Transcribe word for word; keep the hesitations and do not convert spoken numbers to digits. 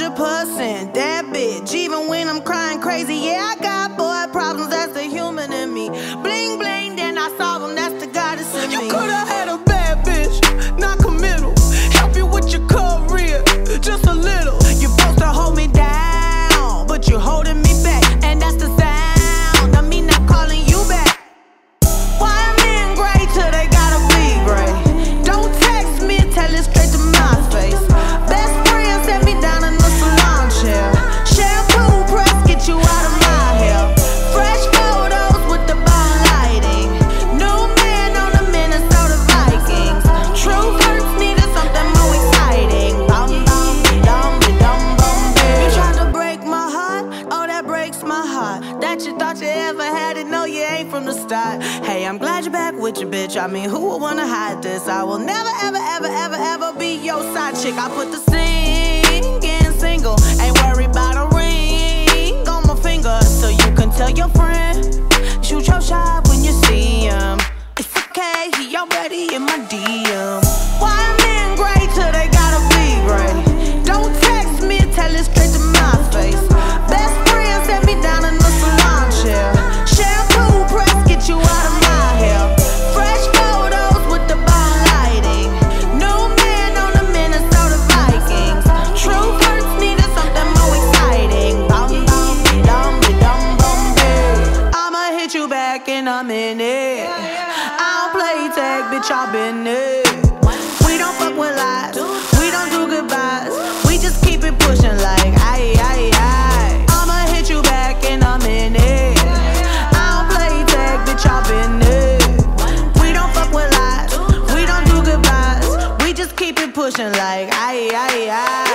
hundred percent that bitch. Even when I'm crying crazy, yeah, I got boy problems, that's the human in me. Bling bling, then I solve them, that's the goddess in me. You could've had a bad bitch, not committal. Help you with your career, just a little. You're supposed to hold me down, but you're holding me back, and that's the sound of me not calling you back. Why men gray till they gotta be gray? Don't text me, tell it straight to my face. Best friend set me down in the salon chair. Shampoo press, get you out of my hair. Fresh photos with the bomb lighting. New man on the Minnesota Vikings. True hurts needed something more exciting. Bum bum dum dum bum. You tried to break my heart, oh that breaks my heart. That you thought you ever had it, no you ain't from the start. Hey, I'm glad you're back with your bitch. I mean, who would wanna hide this? I will never, ever, ever, ever, ever be your side chick. I put the singing single, ain't worried about a ring on my finger. So you can tell your friend, shoot your shot when you see him. It's okay, he already in my D M. Why men gray till they gotta be gray? Don't text me, tell it straight to my face. Best friend set me down in the salon chair. Shampoo press, get you out of my hair. Fresh photos with the bomb lighting. New man on the Minnesota Vikings. True hurts needed something more exciting. Bum bum dum dum bum bum. I'ma hit you back in a minute. I don't play tag, bitch, I've been it. We don't fuck with lies, we don't do goodbyes. We just keep it pushing like aye aye aye. I'ma hit you back in a minute. I don't play tag, bitch, I've been it. We don't fuck with lies, we don't do goodbyes. We just keep it pushing like aye aye aye.